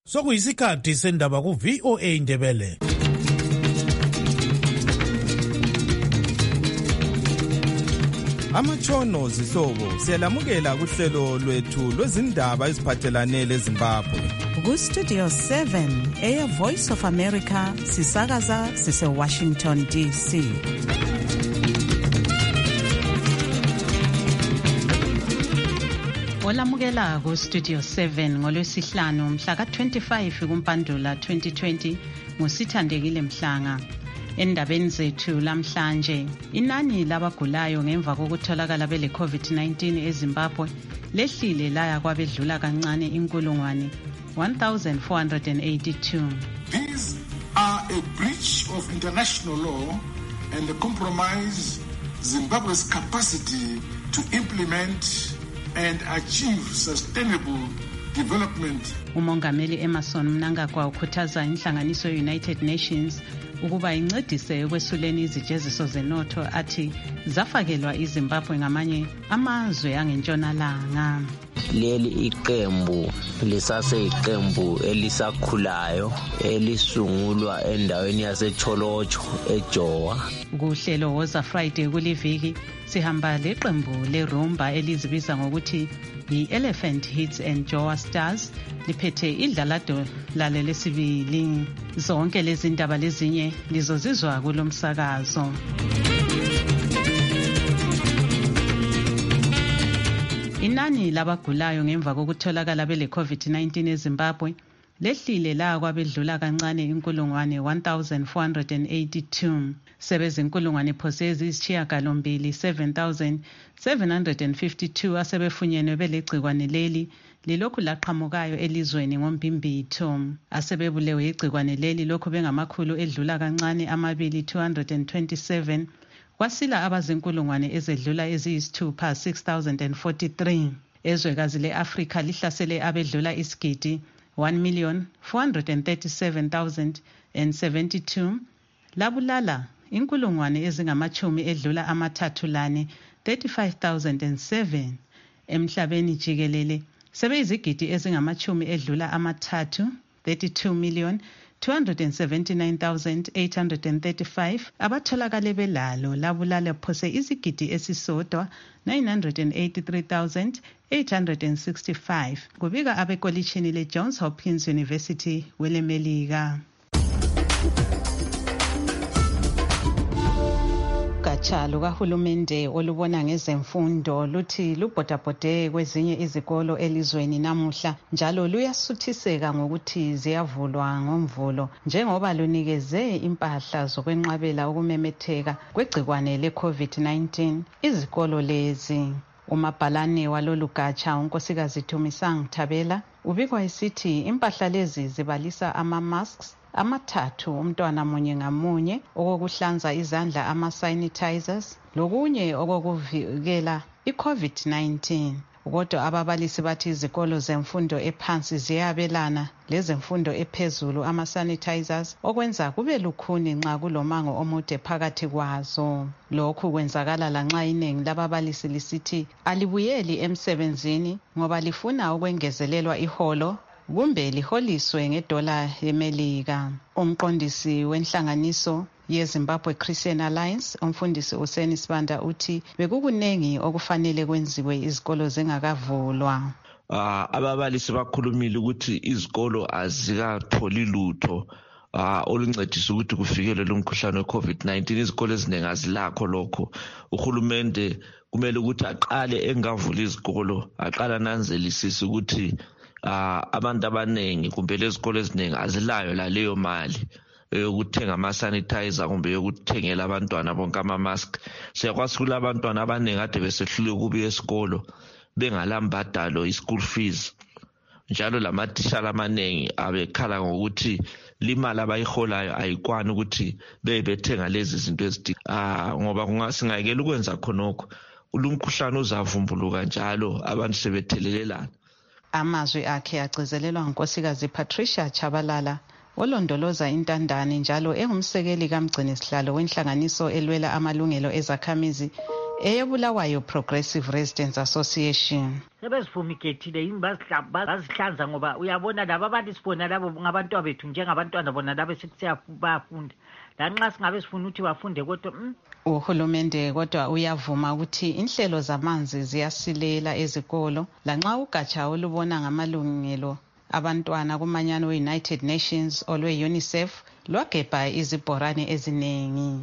Sokuyisikhathi sendaba ku VOA Indebele. Amatshono zihlobo siyalamukela kuhlelo lwethu lwezindaba eziphathelane leZimbabwe. Ku Studio 7 Air Voice of America sisakaza sise Washington DC. Olamukela ku Studio 7 ngolwesihlanu mhla ka-25 kuMpandula 2020 nguSithandekile Mhlanga. Endabeni zethu lamhlanje, inani labagulayo ngemva kokutholakala bele COVID-19 eZimbabwe lehlile laya kwabedlula kancane inkulungwane 1482. These are a breach of international law and compromise Zimbabwe's capacity to implement and achieve sustainable development. Umongameli Emmerson Mnangagwa ukhuthaza inhlanganiso United Nations ukuba incedise ekwesuleni izijeziso zenotho athi zafakelwa iZimbabwe ngamanye amazwe angentshonalanga. Leli iqembu lisaseyiqembu elisakhulayo elisungulwa endaweni yaseCholocho eJowa. Kuhlelo Woza Friday kuliviki sihamba leqembu leRumba elizibiza ngokuthi yi-Elephant Hits and Jowa Stars liphethe idlalado lale lesibili. Zonke lezi ndaba lezinye lizozizwa kulomsakazo. Inani labagulayo ngemva kokutholakala bele COVID-19 eZimbabwe lehlile la kwabedlula kancane inkulungwane 1482. Sebezinkulungwane phose eziyisishiyagalombili 7752 asebefunyenwe belegcikwane leli lilokhu laqhamukayo elizweni ngoMbimbitho. Asebebulewe igcikwane leli lokhu bengamakhulu edlula kancane 227. Kwasila abazinkulungwane ezedlula eziyisithupha 6043. Ezwekazi le-Afrika lihlasele abedlula isigidi 1,437,072. Labulala inkulungwane ezingamachumi edlula amathathu lane 35,007. Emhlabeni jikelele sebeyizigidi ezingamachumi edlula amathathu 32,279,835 abatholakale belalo. Labulala phose izigidi esisodwa 983,865 kubika abekolishini le-Johns Hopkins University welemelika. Ugatsha lukahulumende olubona ngezemfundo luthi lubhodabhode kwezinye izikolo elizweni namuhla njalo luyasuthiseka ngokuthi ziyavulwa ngomvulo njengoba lunikeze impahla zokwenqabela ukumemetheka kwegcikwane le-COVID-19 izikolo lezi. Umabhalane walolu gatsha unkosikazi Thumisang Thabela ubikwa esithi impahla lezi zibalisa ama-masks amathathu umntwana munye ngamunye, okokuhlanza izandla ama-sanitizers lokunye okokuvikela i-COVID-19. Kodwa ababalisi bathi izikolo zemfundo ephansi ziyabelana lezemfundo ephezulu ama-sanitizers okwenza kube lukhuni nxa kulomango omude phakathi kwazo. Lokhu kwenzakala lanxa iningi lababalisi lisithi alibuyeli emsebenzini ngoba lifuna ukwengezelelwa iholo kumbe liholiswe ngedola yemelika. Umqondisi wenhlanganiso yeZimbabwe Christian Alliance umfundisi Useni Sibanda uthi bekukunengi okufanele kwenziwe izikolo zingakavulwa. Ababalisi bakhulumile ukuthi izikolo azikatholi lutho oluncedisa ukuthi kufikelwe lo mkhuhlane we-COVID-19. Izikolo eziningi azilakho lokho. Uhulumende kumele ukuthi aqale engavula izikolo, aqala ananzelisise ukuthi abantu abaningi kumbe lezikolo eziningi azilayo laleyo mali yokuthenga ama-sanitizer kumbe yokuthengela abantwana bonke ama-mask. Siyakwazi ukuthi abantwana abaningi ade besehlulwe ukubuya esikolo bengalambadalo i-school fees, njalo lamatitshala amaningi abekhala ngokuthi limali abayiholayo ayikwani ukuthi bethenga lezi zinto ngoba singayekela ukwenza khonokho ulumkhuhlane uzavumbuluka njalo abantu sebethelelelana. Amazwi akhe agcizelelwa ngunkosikazi Patricia Chabalala olondoloza intandane njalo engumsekeli kamgcini sihlalo wenhlanganiso elwela amalungelo ezakhamizi eyeBulawayo Progressive Residents Association. Sebesifumigethile yini bazihlanza ngoba uyabona laba abantu sibona labo ngabantwana bethu njengabantwana bona labo bayafunda lanxa singabe sifuna ukuthi bafunde kodwa Uhulumende kodwa uyavuma ukuthi inhlelo zamanzi ziyasilela ezikolo lanxa ugatsha olubona ngamalungelo abantwana kumanyano we-United Nations olwe-UNICEF lwagebha izibhorane eziningi.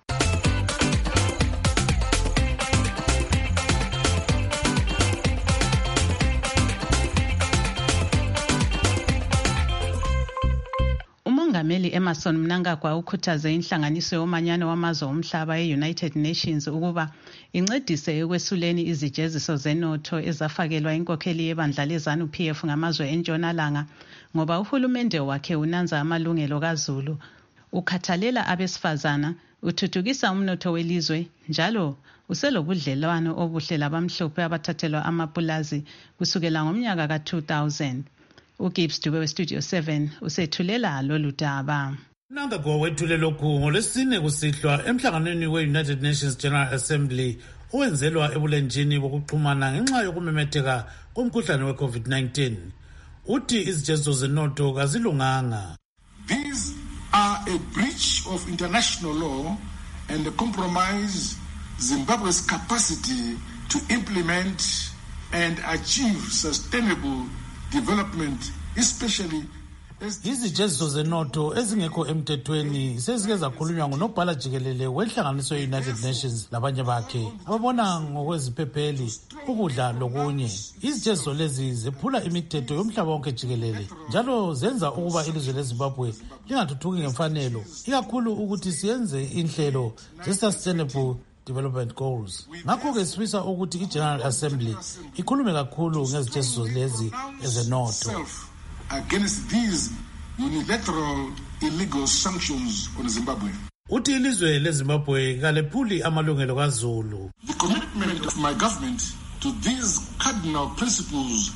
uMongameli Emmerson Mnangagwa ukhuthaze inhlanganiso yomanyano wamazwe omhlaba e-United Nations ukuba incedise ekwesuleni izijeziso zenotho ezafakelwa inkokheli yebandla leZANU-PF ngamazwe entshonalanga ngoba uhulumende wakhe unanza amalungelo kaZulu, ukhathalela abesifazana, uthuthukisa umnotho welizwe njalo uselobudlelwano obuhle labamhlophe abathathelwa amapulazi kusukela ngomnyaka ka-2000. uGibbs Dube weStudio 7 usethulela lolu daba. Mnangagwa wethule lokhu ngolwesine kusihlwa emhlanganweni we-United Nations General Assembly owenzelwa ebulenjini bokuxhumana ngenxa yokumemetheka komkhuhlane we-COVID-19. Uthi izijeziso zenotho kazilunganga. These are a breach of international law and compromise Zimbabwe's capacity to implement and achieve sustainable development, especially izijeziso zenotho ezingekho emthethweni sezike zakhulunywa ngunobhala jikelele wenhlanganiso ye-United Nations labanye bakhe ababona ngokweziphepheli ukudla lokunye. Izijeziso lezi zephula imithetho yomhlaba wonke jikelele njalo zenza ukuba ilizwe leZimbabwe lingathuthuki ngemfanelo, ikakhulu ukuthi siyenze inhlelo ze-sustainable development goals. Ngakho-ke sifisa ukuthi i-General Assembly ikhulume kakhulu ngezijeziso lezi ezenotho. Against these unilateral illegal sanctions on Zimbabwe. Uthi ilizwe leZimbabwe kalephuli amalungelo kaZulu. The commitment of my government to these cardinal principles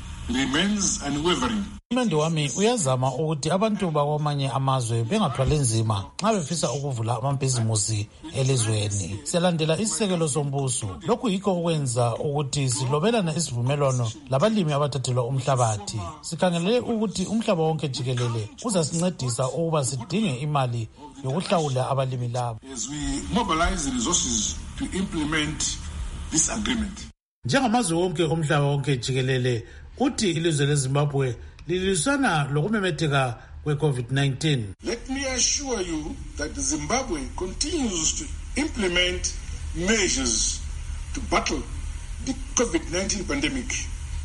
remains unwavering. Uhulumende wami uyazama ukuthi abantu bakwamanye amazwe bengathwali nzima nxa befisa ukuvula amabhizimusi elizweni. Siyalandela isisekelo sombuso. Lokhu yikho okwenza ukuthi silobelana isivumelwano labalimi abathathelwa umhlabathi. Sikhangelele ukuthi umhlaba wonke jikelele uzasincedisa ukuba sidinge imali yokuhlawula abalimi labo. As we mobilize resources to implement this agreement. Njengamazwe wonke omhlaba wonke jikelele uthi ilizwe leZimbabwe lilisana lokumemetheka kwe-COVID-19. Let me assure you that Zimbabwe continues to implement measures to battle the COVID-19 pandemic.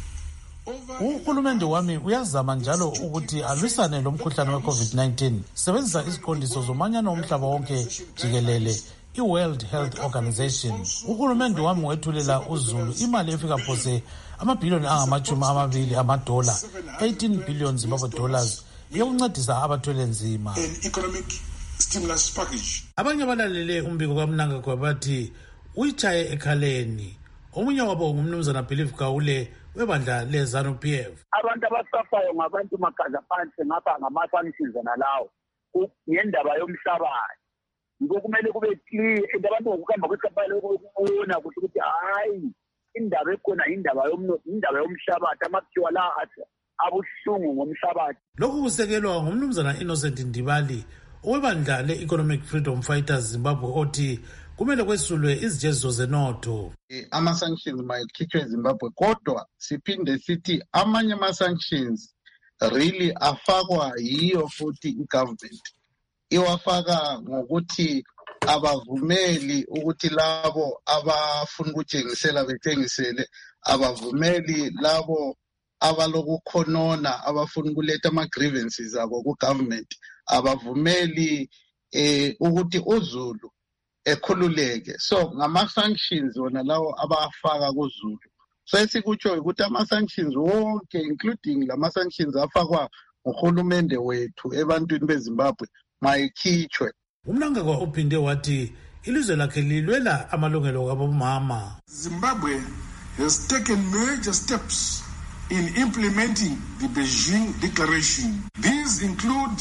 Uhulumende wami uyazama njalo ukuthi alwisane lo mkhuhlane we-COVID-19 sebenzisa iziqondiso zomanyano omhlaba wonke jikelele i-World Health Organization. Uhulumende wami wethulela uZulu imali efika phose amabhiliyoni $20 amadola, 18 billion Zimbabwe dollars yokuncedisa abathwele nzima. An economic stimulus package. Abanye balalele umbiko kaMnangagwa bathi uyichaye ekhaleni. Omunye wabo ngumnumzana Believe Gawule webandla leZANU-PF. Abantu abasafayo ngabantu magaza phansi ngapha ngama-sanctions nalawo ngendaba yomhlabathi. Yiko kumele kube clear abantu ngokuhamba kwesapha lokubona ukuthi hayi indaba ekhona indaba yomhlabathi amakhiwa la abuhlungu ngomhlabathi. Lokhu kusekelwa ngumnumzana Innocent Ndibali owebandla le-Economic Freedom Fighters Zimbabwe othi kumele kwesulwe izijeziso zenotho. Ama-sanctions mayikhitshwe eZimbabwe kodwa siphinde sithi amanye ama-sanctions really afakwa yiyo futhi i-government. Iwafaka ngokuthi abavumeli ukuthi labo abafuna ukuthengisela bethengisele, abavumeli labo abalokukhonona abafuna ukuletha ama-grievances abo ku-government, abavumeli ukuthi uZulu ekhululeke. So ngama-sanctions wona lawo abafaka kuZulu. So esikutsho ukuthi ama-sanctions wonke including lama-sanctions afakwa nguhulumende wethu ebantwini beZimbabwe mayikhitshwe. Umnangagwa uphinde wathi ilizwe lakhe lilwela amalungelo kabomama. Zimbabwe has taken major steps in implementing the Beijing Declaration. These include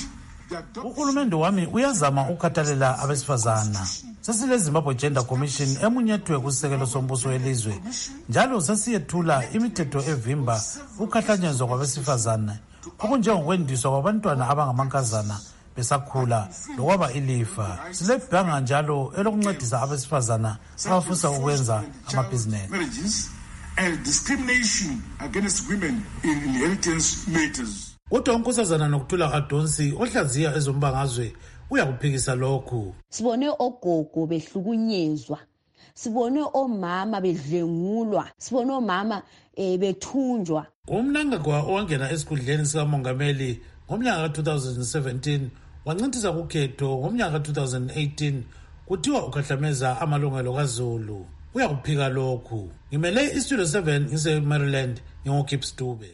Uhulumende wami uyazama ukukhathalela abesifazana. Sesile Zimbabwe Gender Commission emunyethwe kusekelo sombuso welizwe. Njalo sesiyethula imithetho evimba ukukhahlanyezwa kwabesifazana. Okunjengokwendiswa kwabantwana abangamankazana besakhula lokwaba ilifa. Silebhanga njalo elokuncedisa abesifazana abafisa ukwenza amabhizinesi. And discrimination against women in inheritance matters. Kodwa unkosazana Nokuthula Kadonsi ohlaziya ezombangazwe uyakuphikisa lokhu. Sibone ogogo behlukunyezwa. Sibone omama bedlengulwa. Sibone omama bethunjwa. Umnangagwa owangena esikhundleni sikamongameli ngomnyaka ka-2017 wancintisa kukhetho ngomnyaka ka-2018 kuthiwa ukhahlameza amalungelo kaZulu. Uyakuphika lokhu. Ngimele iStudio 7 ngise-Maryland ngingoKips Dube.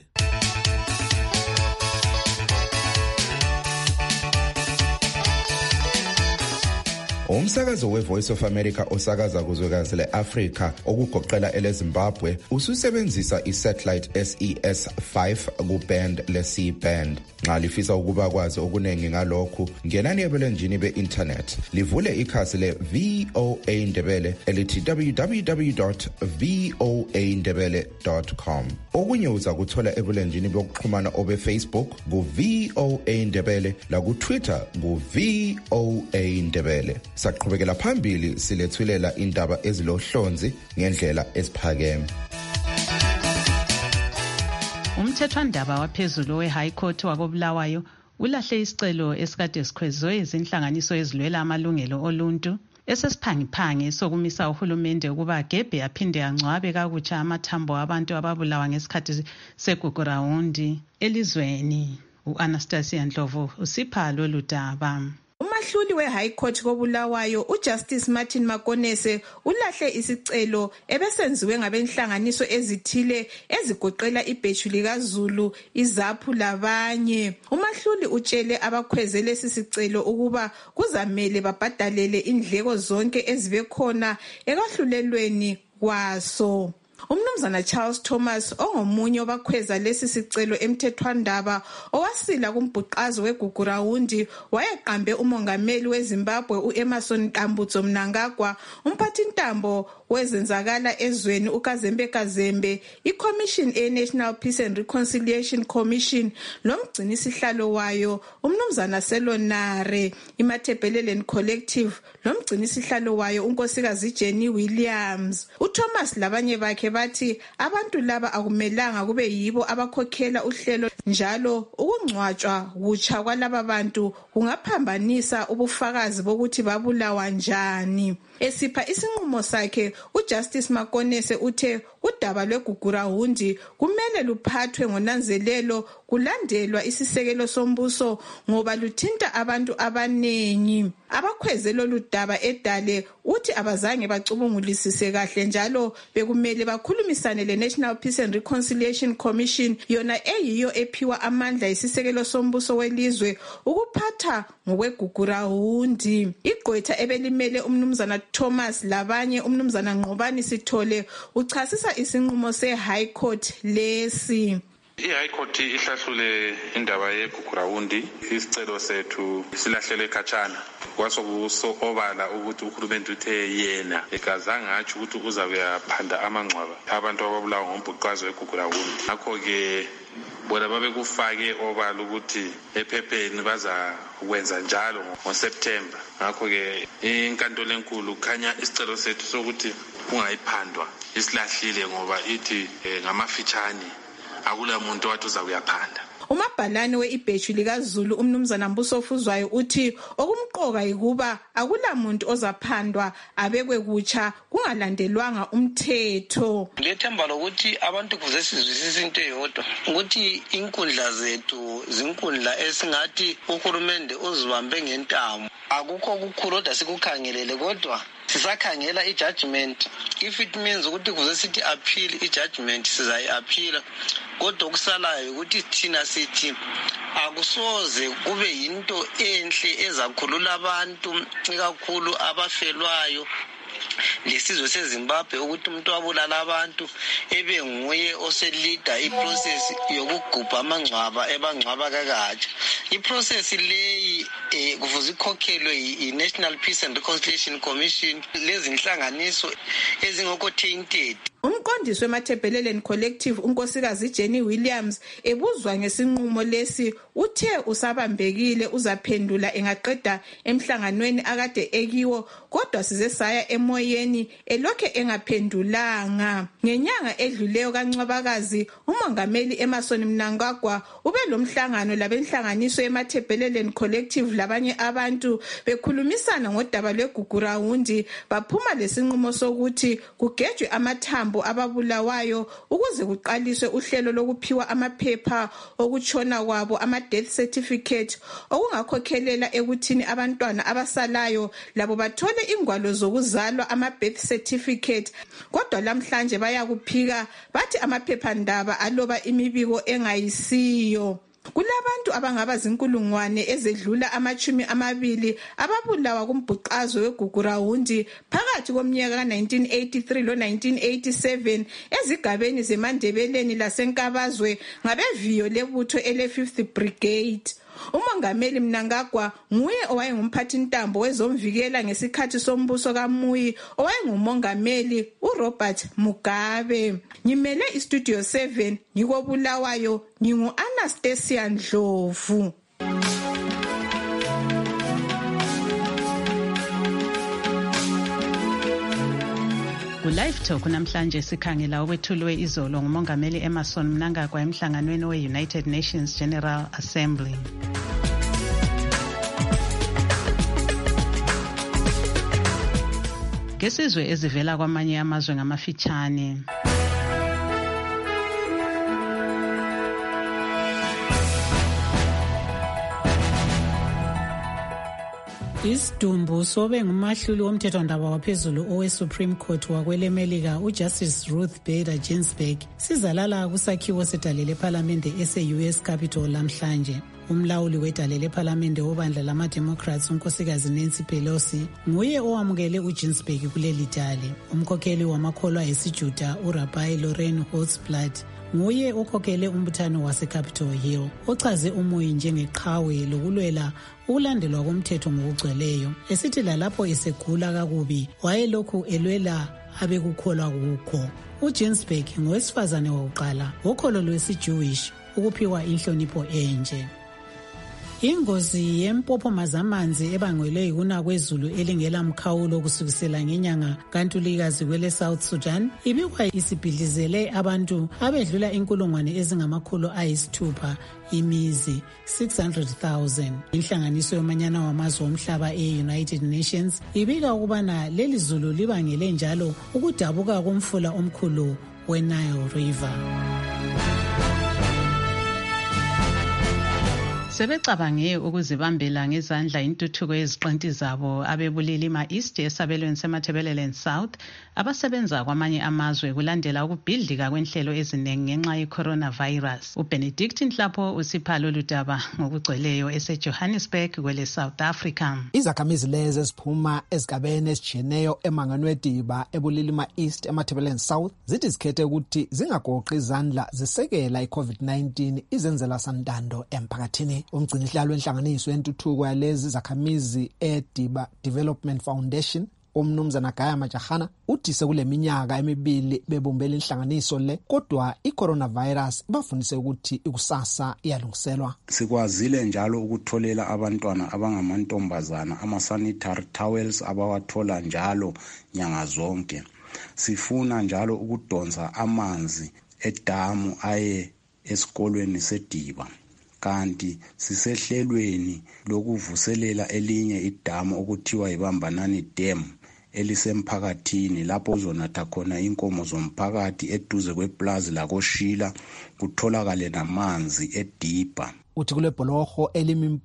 Umsakazo weVoice of America osakaza kuzwekazi le-Afrika okugoqela eleZimbabwe ususebenzisa isatellite SES5 kuband le-C-band. Nxa lifisa ukuba kwazi okuningi ngalokhu, ngenani ebulenjini be-internet. Livule ikhasi le-VOA Ndebele elithi www.voandebele.com. Okunye uza kuthola ebulenjini bokuxhumana obe-Facebook ku-VOA Ndebele laku-Twitter ku-VOA Ndebele. Saqhubekela phambili silethulela indaba ezilohlonzi ngendlela esiphakeme. Umthethwandaba waphezulu we-High Court wakobulawayo ulahle isicelo esikade sikhwezwe izinhlanganiso ezilwela amalungelo oluntu esesiphangiphange sokumisa uhulumende ukuba agebhe aphinde angcwabe kakutsha amathambo abantu ababulawa ngesikhathi segugurawundi elizweni. U-Anastasia Ndlovu usipha lolu daba. Umahluli we-High Court kobulawayo uJustice Martin Makonese ulahle isicelo ebesenziwe ngabenhlanganiso ezithile ezigoqela ibheju likaZulu, iZAPHU labanye. Umahluli utshele abakhweze lesi sicelo ukuba kuzamele babhadalele indleko zonke ezibekhona ekwahlulelweni kwaso. Umnumzana Charles Thomas ongomunye wabakhweza lesi sicelo emthethwandaba owasila kumbhuqazo wegugurawundi wayeqambe umongameli weZimbabwe uEmmerson Mnangagwa Mnangagwa, umphathintambo wezenzakala ezweni uKazembe Kazembe, iCommission eNational Peace and Reconciliation Commission lomgcinisihlalo wayo umnumzana Selonare, iMathebheleleni Collective lomgcinisihlalo wayo unkosikazi Jenny Williams. uThomas labanye bakhe bathi abantu laba akumelanga kube yibo abakhokhela uhlelo, njalo ukungcwatshwa kutsha kwalaba bantu kungaphambanisa ubufakazi bokuthi babulawa njani. Esipha isinqumo sakhe, uJustice Makonese uthe udaba lwegugurawundi kumele luphathwe ngonanzelelo kulandelwa isisekelo sombuso ngoba luthinta abantu abanengi. Abakhweze lolu daba edale uthi abazange bacubungulisise kahle, njalo bekumele bakhulumisane leNational Peace and Reconciliation Commission, yona eyiyo ephiwa amandla isisekelo sombuso welizwe ukuphatha ngokwegugurawundi. Igqwetha ebelimele umnumzana Thomas labanye umnumzana Nqobani Sithole uchasisa isinqumo se-High Court lesi. I-High Court ihlahlule indaba yegugurawundi, isicelo sethu silahlele khatshana. Kwasokusobala ukuthi uhulumende uthe yena ekazange atsho ukuthi uzabe yaphanda amangcwaba abantu ababulawa ngombhuqazo wegugurawundi. Ngakho-ke bona babekufake obala ukuthi ephepheni bazakwenza njalo ngoSeptember. Ngakho-ke inkantolo enkulu khanya isicelo sethu sokuthi kungayiphandwa isilahlile ngoba ithi ngamafitshane akula muntu wathi uza kuyaphanda. Umabhalane we-ibheju likaZulu umnumzana Mbuso Fuzwayo uthi okumqoka yikuba akula muntu ozaphandwa abekwe kutsha kungalandelwanga umthetho. Lethemba lokuthi abantu kuze sizwisise into eyodwa ukuthi inkundla zethu zinkundla esingathi uhulumende uzibambe ngentamo. Akukho kukhulu kodwa sikukhangelele, kodwa sisakhangela i-judgment. If it means ukuthi kuze sithi appeal i-judgment sizayi-appeala, kodwa okusalayo ukuthi thina sithi akusoze kube yinto enhle ezakhulula abantu ikakhulu abafelwayo lesizwe seZimbabwe ukuthi umuntu wabulala abantu ebe nguye oselida iprocess yokugubha amangcwaba ebangcwaba kakatsha. Iprocess leyi kufuze ikhokhelwe i-National Peace and Reconciliation Commission lezi inhlanganiso ezingokho tainted. Umqondisi weMathebheleleni Collective unkosikazi Jenny Williams ebuzwa ngesinqumo lesi uthe usabambekile uzaphendula engaqeda emhlanganweni akade ekiwo, kodwa size saya emoyeni elokhe engaphendulanga. Ngenyanga edluleyo kaNcwabakazi umongameli Emmerson Mnangagwa ube lomhlangano labenhlanganiso yeMathebheleleni Collective labanye abantu bekhulumisana ngodaba lweGugurawundi, baphuma lesinqumo sokuthi kugejwe amathambo ababulawayo ukuze kuqaliswe uhlelo lokuphiwa amaphepha okutshona kwabo, ama-death certificate, okungakhokhelela ekuthini abantwana abasalayo labo bathole ingwalo zokuzalwa, ama-birth certificate. Kodwa lamhlanje bayakuphika bathi amaphephandaba aloba imibiko engayisiyo. Kulabantu abangaba zinkulungwane ezedlula 20 ababulawa kumbhuqazo weGugurawundi phakathi komnyaka ka-1983 lo-1987 ezigabeni zeMandebeleni laseNkabazwe ngabeviyo lebutho ele-5th Brigade. Umongameli Mnangagwa nguye owayengumphathintambo wezomvikela ngesikhathi sombuso kaMuyi owayengumongameli uRobert Mugabe. Ngimele iStudio 7 ngikobulawayo, ngingu-Anastasia Ndlovu. Ku-Live Talk namhlanje sikhangela okwethulwe izolo ngumongameli Emmerson Mnangagwa emhlanganweni we-United Nations General Assembly. Ngesizwe ezivela kwamanye amazwe ngamafitshane. Isidumbu sobe ngumahluli womthethwandaba waphezulu owe-Supreme Court wakwelemelika uJustice Ruth Bader Ginsburg sizalala kusakhiwo sedale lephalamende ese-US Capitol lamhlanje. Umlawuli wedale lephalamende wobandla lama-Democrats unkosikazi Nancy Pelosi nguye owamukele uGinsburg kuleli dale. Umkhokheli wamakholwa esiJuda uRabbi Loren Holtzblatt nguye okhokhele umbuthano wase-Capitol Hill ochaze uMuyi njengeqhawe lokulwela ukulandelwa komthetho ngokugcweleyo, esithi lalapho esegula kakubi wayelokhu elwela abekukholwa kukho. uGinsburg ngowesifazane wokuqala wokholo lwesi-Jewish ukuphiwa inhlonipho enje. Ingozi yempopoma zamanzi ebangelwe yikuna kwezulu elingela mkhawulo kusukisela ngenyanga kaNtulikazi kwele South Sudan ibikwa isibhidlizele abantu abedlula 600,000 imizi 600,000. Inhlanganiso yomanyana wamazwe omhlaba e-United Nations ibika ukubana leli zulu libangele njalo ukudabuka komfula omkhulu we-Nile River. Sebecabange ukuzibambela ngezandla intuthuko yeziqinti zabo abebulilima East esabelweni seMathebheleleni South abasebenza kwamanye amazwe kulandela ukubhidlika kwenhlelo eziningi ngenxa ye-coronavirus. uBenedict Nhlapho usipha lolu daba ngokugcweleyo eseJohannesburg kwele South Africa. Izakhamizi lezi eziphuma ezigabeni ezijiyeneyo emangweni wediba ebulilima East eMathebheleleni South zithi zikhethe ukuthi zingagoqi izandla zisekela i-COVID-19 izenzela santando emphakathini. Umgcinihlalo wenhlanganiso yentuthuko yalezi zakhamizi eDiba Development Foundation umnumzana Gaya Majahana uthi sekule minyaka emibili bebumbela inhlanganiso le, kodwa i-coronavirus ibafundise ukuthi ikusasa iyalungiselwa. Sikwazile njalo ukutholela abantwana abangamantombazana ama-sanitary towels abawathola njalo nyanga zonke. Sifuna njalo ukudonsa amanzi edamu aye esikolweni seDiba. Kanti sisehlelweni lokuvuselela elinye idamu okuthiwa iBambanani Dam elisemphakathini lapho uzonatha khona inkomo zomphakathi eduze kweplazi lakoShila kutholakale namanzi eDiba. Uthi kule bholoho elimimpo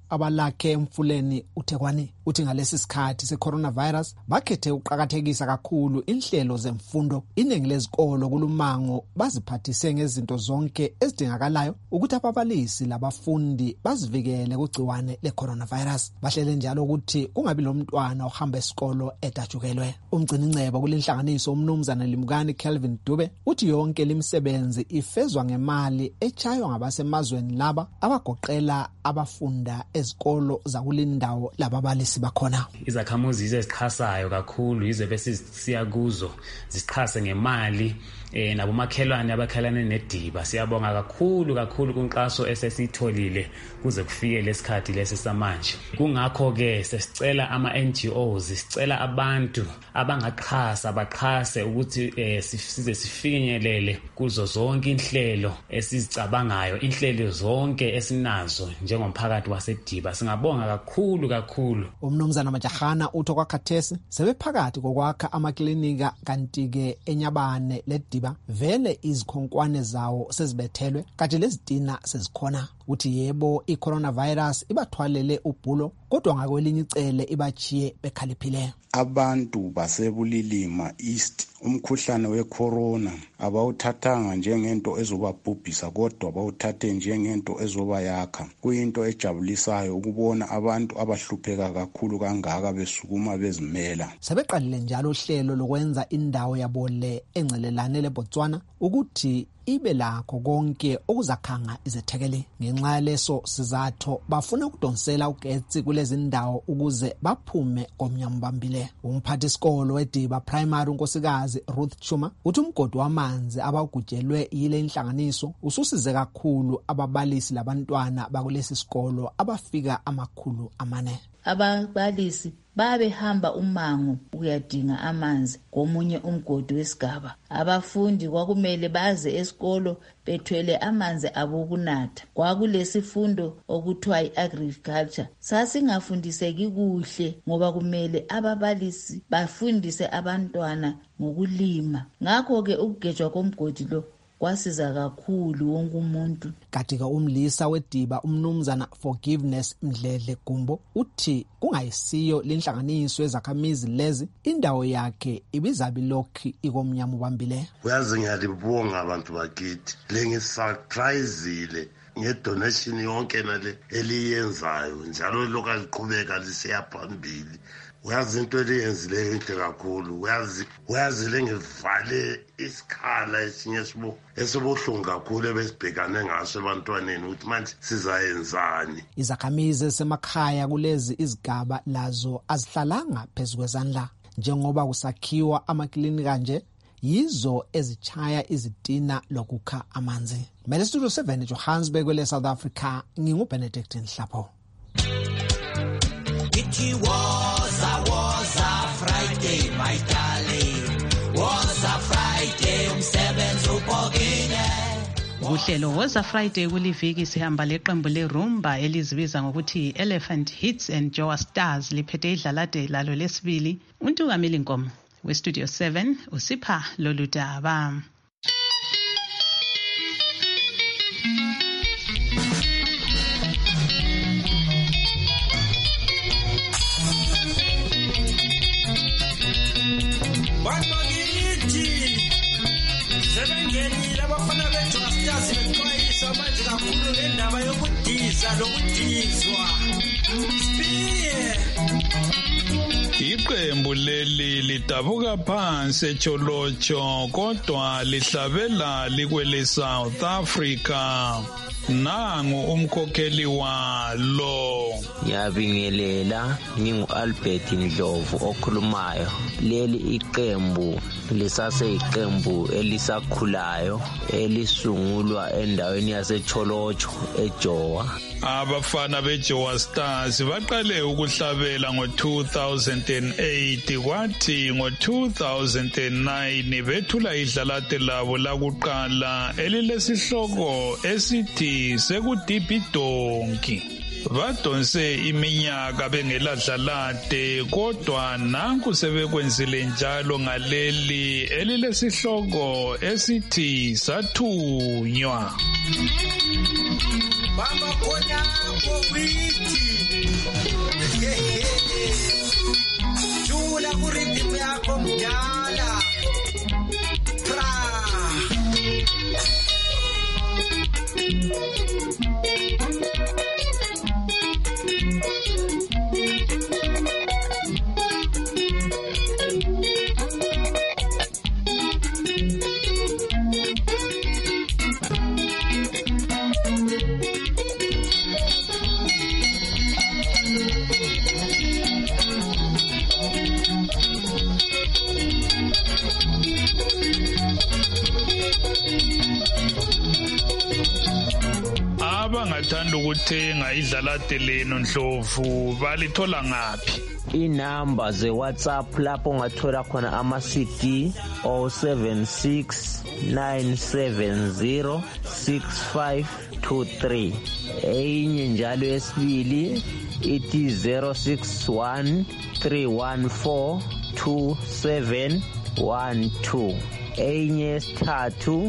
abalakhe emfuleni uThekwani. Uthi ngalesi sikhathi se-coronavirus bakhethe ukuqakathekisa kakhulu inhlelo zemfundo. Iningi lezikolo kulumango baziphathise ngezinto zonke ezidingakalayo ukuthi ababalisi labafundi bazivikele kugciwane le-coronavirus. Bahlele njalo ukuthi kungabi lomntwana ohamba esikolo edatshukelwe. Umgcininceba kulenhlanganiso umnumzana Limkani Kelvin Dube uthi yonke limsebenzi ifezwa ngemali echaywa ngabasemazweni laba abagoqela abafunda ezikolo zakulindawo lababalisi bakhona. Izakhamuzi ezixhasayo kakhulu yize bese siya kuzo zisichase ngemali nabomakhelwane abakhelane neDiba. Siyabonga kakhulu kunxaso esesitholile kuze kufike lesikhathi lesi samanje. Kungakho ke sesicela ama-NGOs, sicela abantu abangaxhasa baxhase ukuthi size sifinyelele kuzo zonke inhlelo esizicabangayo, inhlelo zonke esinazo njengomphakathi waseDiba. Singabonga kakhulu. Umnumzana Majahana utho kwakhathesi sebephakathi kokwakha amaklinika kanti-ke enyabane leDiba vele izikhonkwane zawo sezibethelwe kanti lezitina sezikhona. Uthi yebo i-coronavirus ibathwalele ubhulo kodwa ngakwelinye icele ibachiye bekhaliphile. Abantu basebulilima East umkhuhlane wecorona abawuthathanga njengento ezobabhubhisa kodwa bawuthathe njengento ezobayakha. Kuyinto ejabulisayo ukubona abantu abahlupheka kakhulu kangaka besukuma bezimela. Sebeqalile njalo uhlelo lokwenza indawo yabo le engcelelane leBotswana ukuthi ibe lakho konke okuzakhanga izethekeli. Ngenxa yaleso sizathu bafuna ukudonsela ugetsi kulezi ndawo ukuze baphume komnyambambile. Umphathi isikolo weDiba Primary unkosikazi Ruth Chuma uthi umgodi wamanzi abawugujelwe yile inhlanganiso ususize kakhulu ababalisi labantwana bakulesi sikolo abafika 400. Ababalisi babehamba umango ukuyadinga amanzi komunye umgodi wesigaba. Abafundi kwakumele baze esikolo bethwele amanzi abo okunatha. Kwakulesifundo okuthiwa i-agriculture. Sasingafundiseki kuhle ngoba kumele ababalisi bafundise abantwana ngokulima. Ngakho-ke ukugejwa komgodi lo kwasiza kakhulu wonke umuntu. Katika umlisa weDiba umnumzana Forgiveness Mdledle Gumbo uthi kungayisiyo lenhlanganiso ezakhamizi lezi indawo yakhe ibizabilokhi ikomnyama ubambile. Uyazi ngiyalibonga abantu bakithi lengisurprisile ngedonation yonke nale eliyenzayo njalo lokho liqhubeka lisiya phambili. Uyazi into eliyenzileyo into kakhulu. Uyazi lengivale isikhala esinye esibuhlungu kakhulu ebesibhekane ngaso ebantwaneni ukuthi manje sizayenzani. Izakhamizi esemakhaya kulezi izigaba lazo azihlalanga phezu kwezandla njengoba kusakhiwa amaklinika nje yizo ezichaya izitina lokukha amanzi. Mele Studio 7 Johannesburg kwele South Africa nginguBenedict Nhlapho. It was a Friday, my darling. Was a Friday, umsebenzi ubhokile. Uhlelo Woza Friday kuliviki sihamba leqembu leRumba elizibiza ngokuthi Elephant Hits and Joa Stars liphethe idlalade lalo lesibili. Untukameli Nkomo weStudio 7 usipha lolu daba. Sebengenile abafana beJoa Stars bexwayisa manje kakhulu ngendaba yokudiza lokudizwa. Iqembu leli lidabuka phansi eTsholotsho kodwa lihlabela likwele South Africa. Nangu umkhokheli walo. Ngiyabingelela ngingu-Albert Ndlovu okhulumayo. Leli iqembu lisase iqembu elisakhulayo elisungulwa endaweni yaseTsholotsho eJoa. Abafana beJoa Stars baqale ukuhlabela ngo-2008 kwathi ngo-2009 bethula idlalate labo lakuqala elilesihloko esithi sekudibhidonki. badonse iminyaka bengeladlalade kodwa nanku sebekwenzile njalo ngaleli elilesihloko esithi sathunywa. Bamba khona kowithi jula kuridhimu yakho mdala abangathanda ukuthenga idlalade leno Ndlovu balithola ngaphi? Inamba ze-WhatsApp lapho ungathola khona ama-CD 076-970-6523. Enye njalo yesibili ithi 061-314-2712. Enye yesithathu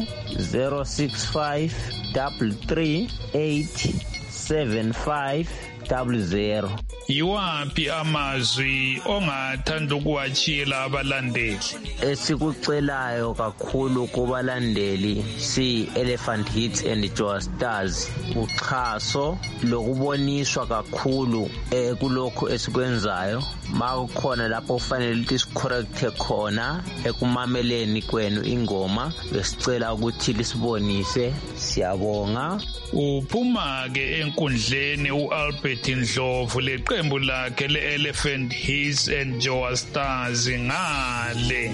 065-33-87500. Yiwaphi amazwi ongathanda ukuwatshiyela abalandeli? Esikucelayo kakhulu kubalandeli si-Elephant Hits and Joa Stars uxhaso lokuboniswa kakhulu kulokho esikwenzayo. Makukhona lapho kufanele ukuthi sicorrecte khona ekumameleni kwenu ingoma, besicela ukuthi lisibonise. Siyabonga. Uphuma-ke enkundleni u-Albert Ndlovu leqembu lakhe le-Elephant Hits and Joa Stars ngale.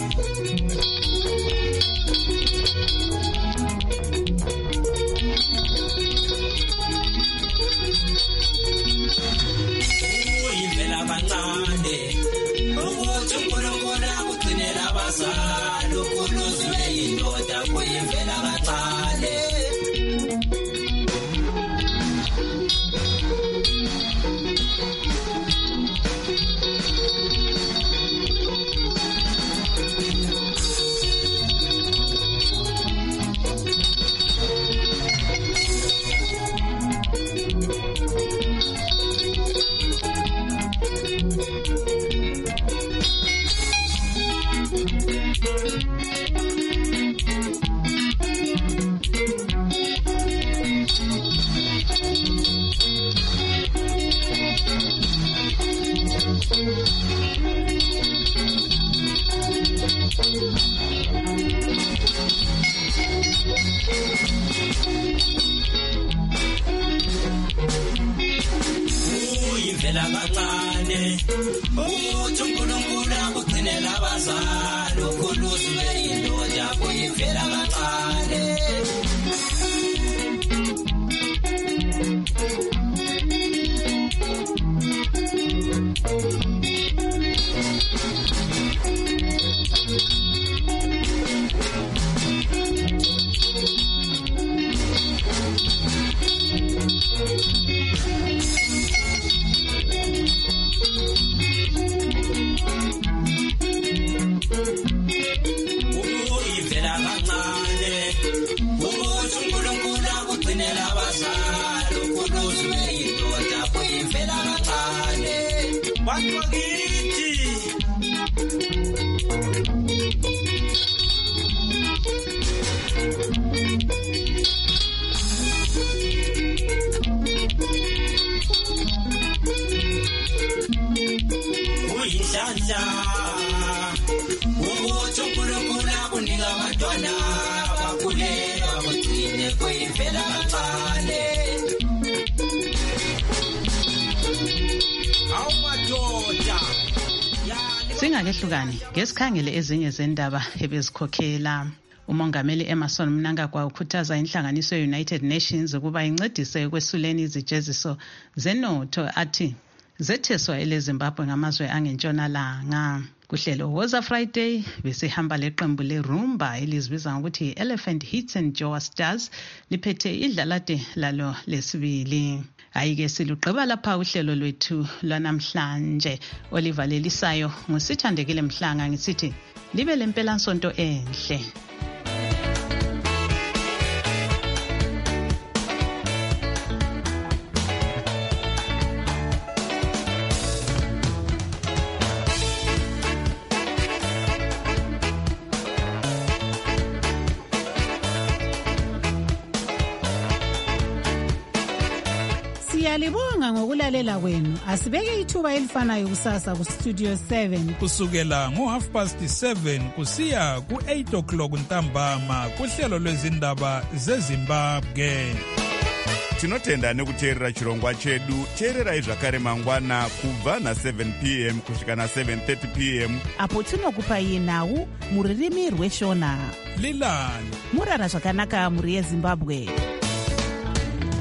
Uyimvela kancane ukuthi uNkulunkulu akugcinele abazali ukuluzwe indoda kuyimvela kancane. Uyimvela kancane ukuthi uNkulunkulu akugcinele abazali ukuluzwe indoda kuyimvela kancane. Singakehlukani ngesikhangele ezinye zendaba ebezikhokhela. Umongameli Emmerson Mnangagwa ukhuthaza inhlanganiso ye-United Nations ukuba incedise ekwesuleni izijeziso zenotho athi zetheswa eleZimbabwe ngamazwe angentshonalanga. Kuhlelo Woza Friday besihamba leqembu leRumba elizibiza ngokuthi Elephant Hits and Joa Stars liphethe idlalade lalo lesibili. Ayike silugqiba lapha uhlelo lwethu lwanamhlanje. Oliver Lelisayo ngusithandekile Mhlanga ngisithi libe lempelasonto enhle. Siyalibonga ngokulalela kwenu. Asibeke ithuba elifanayo kusasa ku Studio 7 kusukela ngo7:30 kusiya ku8 ntambama kuhlelo lwezindaba zeZimbabwe. Tinotenda nekuteerera chirongwa chedu. Teererai zvakare mangwana kubva na7 p.m. kusvika na7:30 p.m. apo tinokupai nhau muririmi rweshona. Lilani murara zvakanaka muri yeZimbabwe.